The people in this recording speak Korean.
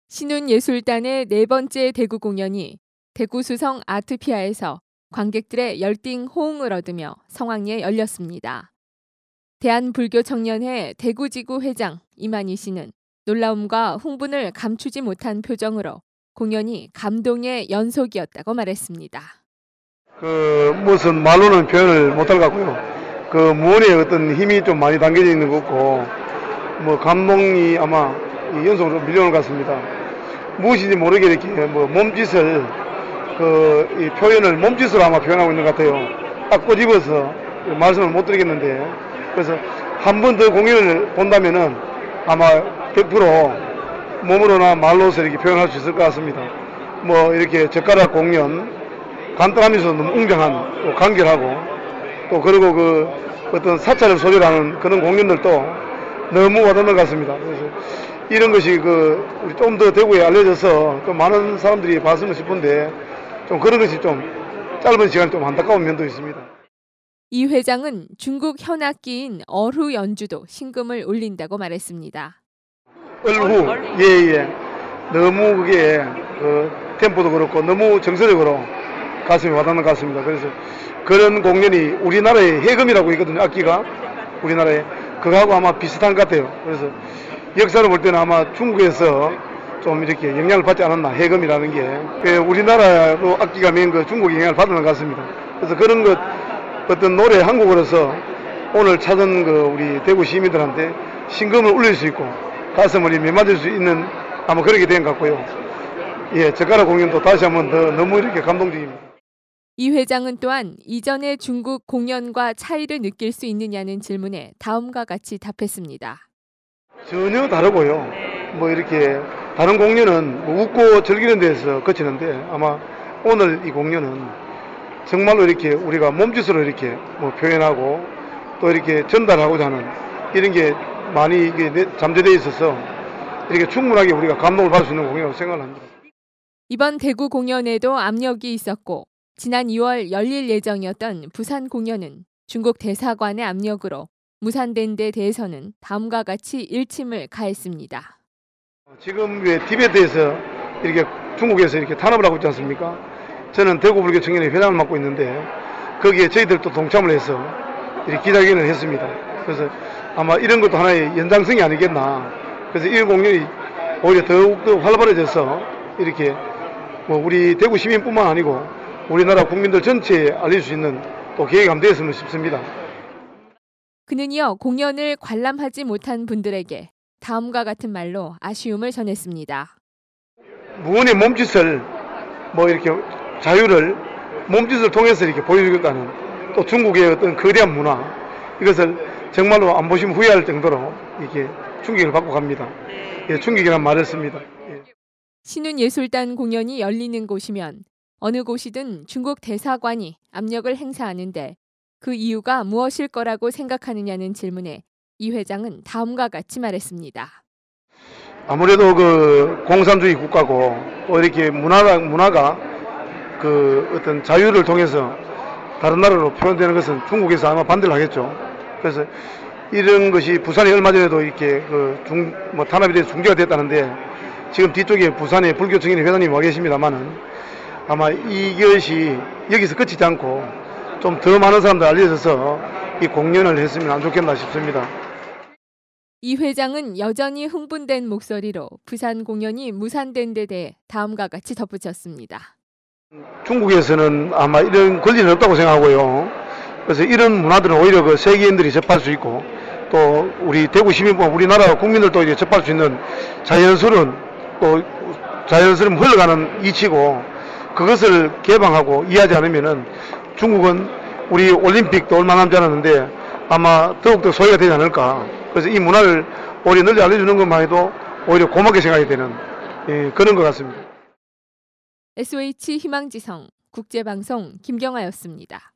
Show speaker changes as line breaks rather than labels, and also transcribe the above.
신운예술단의 네 번째 대구 공연이 대구 수성 아트피아에서 관객들의 열띤 호응을 얻으며 성황리에 열렸습니다. 대한불교청년회 대구지구 회장 이만희 씨는 놀라움과 흥분을 감추지 못한 표정으로 공연이 감동의 연속이었다고 말했습니다.
무슨 말로는 표현을 못할 것 같고요. 무언의 어떤 힘이 좀 많이 담겨져 있는 것 같고, 감동이 아마 연속으로 밀려오는 것 같습니다. 무엇인지 모르게 이렇게 몸짓을, 이 표현을 몸짓으로 아마 표현하고 있는 것 같아요. 딱 꼬집어서 말씀을 못 드리겠는데, 그래서 한 번 더 공연을 본다면은 아마 100% 몸으로나 말로서 이렇게 표현할 수 있을 것 같습니다. 이렇게 젓가락 공연, 간단하면서 너무 웅장한, 또 간결하고, 또 그리고 어떤 사찰을 소재로 하는 그런 공연들도 너무 와닿는 것 같습니다. 그래서 이런 것이 우리 좀 더 대구에 알려져서 좀 많은 사람들이 봤으면 싶은데, 좀 그런 것이 좀 짧은 시간에 좀 안타까운 면도 있습니다.
이 회장은 중국 현악기인 얼후 연주도 신금을 울린다고 말했습니다.
얼후, 예. 너무 그게 템포도 그렇고 너무 정서적으로 가슴에 와닿는 것 같습니다. 그래서 그런 공연이 우리나라의 해금이라고 있거든요. 악기가 우리나라에 그거하고 아마 비슷한 것 같아요. 그래서 역사를 볼 때는 아마 중국에서 좀 이렇게 영향을 받지 않았나, 해금이라는 게. 우리나라로 악기가 메인 중국의 영향을 받는 것 같습니다. 그래서 그런 것 어떤 노래 한 곡으로서 오늘 찾은 우리 대구 시민들한테 신금을 울릴 수 있고 가슴을 메맞을 수 있는 아마 그렇게 된 것 같고요. 예, 젓가락 공연도 다시 한번 더 너무 이렇게 감동적입니다.
이 회장은 또한 이전의 중국 공연과 차이를 느낄 수 있느냐는 질문에 다음과 같이 답했습니다.
전혀 다르고요. 이렇게 다른 공연은 웃고 즐기는 데서 그치는데 아마 오늘 이 공연은 정말로 이렇게 우리가 몸짓으로 이렇게 표현하고 또 이렇게 전달하고자 하는 이런 게 많이 잠재되어 있어서 이렇게 충분하게 우리가 감동을 받을 수 있는 공연이라고 생각을 합니다.
이번 대구 공연에도 압력이 있었고 지난 2월 열릴 예정이었던 부산 공연은 중국 대사관의 압력으로 무산된 데 대해서는 다음과 같이 일침을 가했습니다.
지금 왜 티베트에서 이렇게 중국에서 이렇게 탄압을 하고 있지 않습니까? 저는 대구불교청년회 회장을 맡고 있는데 거기에 저희들도 동참을 해서 이렇게 기자회견을 했습니다. 그래서 아마 이런 것도 하나의 연장성이 아니겠나. 그래서 이 공연이 오히려 더욱더 활발해져서 이렇게 우리 대구 시민뿐만 아니고 우리나라 국민들 전체에 알릴 수 있는 또 계획이 한번 되었으면 싶습니다.
그는 이어 공연을 관람하지 못한 분들에게 다음과 같은 말로 아쉬움을 전했습니다.
무언의 몸짓을 이렇게 자유를 몸짓을 통해서 이렇게 보여주겠다는 또 중국의 어떤 거대한 문화 이것을 정말로 안 보시면 후회할 정도로 이렇게 충격을 받고 갑니다. 예, 충격이란 말을 씁니다. 예.
신운예술단 공연이 열리는 곳이면 어느 곳이든 중국 대사관이 압력을 행사하는데 그 이유가 무엇일 거라고 생각하느냐는 질문에 이 회장은 다음과 같이 말했습니다.
아무래도 공산주의 국가고 또 이렇게 문화가 어떤 자유를 통해서 다른 나라로 표현되는 것은 중국에서 아마 반대를 하겠죠. 그래서 이런 것이 부산에 얼마 전에도 이렇게 탄압이 돼서 중재가 됐다는데 지금 뒤쪽에 부산에 불교청년회 회장님이 와 계십니다만은 아마 이것이 여기서 그치지 않고 좀 더 많은 사람들 알려져서 이 공연을 했으면 안 좋겠나 싶습니다.
이 회장은 여전히 흥분된 목소리로 부산 공연이 무산된 데 대해 다음과 같이 덧붙였습니다.
중국에서는 아마 이런 권리는 없다고 생각하고요. 그래서 이런 문화들은 오히려 세계인들이 접할 수 있고 또 우리 대구 시민뿐만 우리나라 국민들도 이제 접할 수 있는 자연스러운 흘러가는 이치고 그것을 개방하고 이해하지 않으면은 중국은 우리 올림픽도 얼마 남지 않았는데 아마 더욱더 소외가 되지 않을까. 그래서 이 문화를 오히려 널리 알려주는 것만 해도 오히려 고맙게 생각이 되는 그런 것 같습니다.
SOH 희망지성 국제방송 김경아였습니다.